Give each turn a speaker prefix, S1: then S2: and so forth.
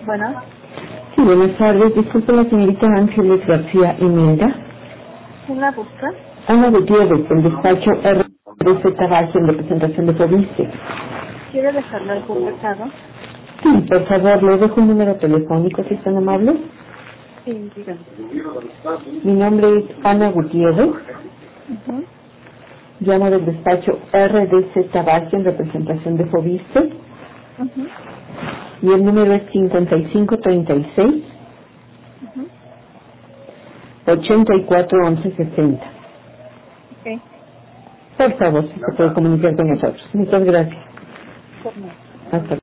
S1: Bueno,
S2: Sí, buenas tardes. Disculpe la señorita Ángeles García Imelda.
S1: ¿quién la busca?
S2: Ana Gutiérrez, del despacho RDC Tabaco en representación de Fobiste.
S1: ¿Quiere dejarle algún recado?
S2: Sí, por favor, le dejo un número telefónico, si es tan amable.
S1: Sí, dígame.
S2: Mi nombre es Ana Gutiérrez.
S1: Ujú,
S2: Llamo del despacho RDC Tabaco en representación de Fobiste.
S1: ujú,
S2: Y el número es 5536
S1: ujú.
S2: 841160.
S1: Ok,
S2: Por favor, si se puede comunicar con nosotros. Muchas gracias.
S1: por nada.
S2: Hasta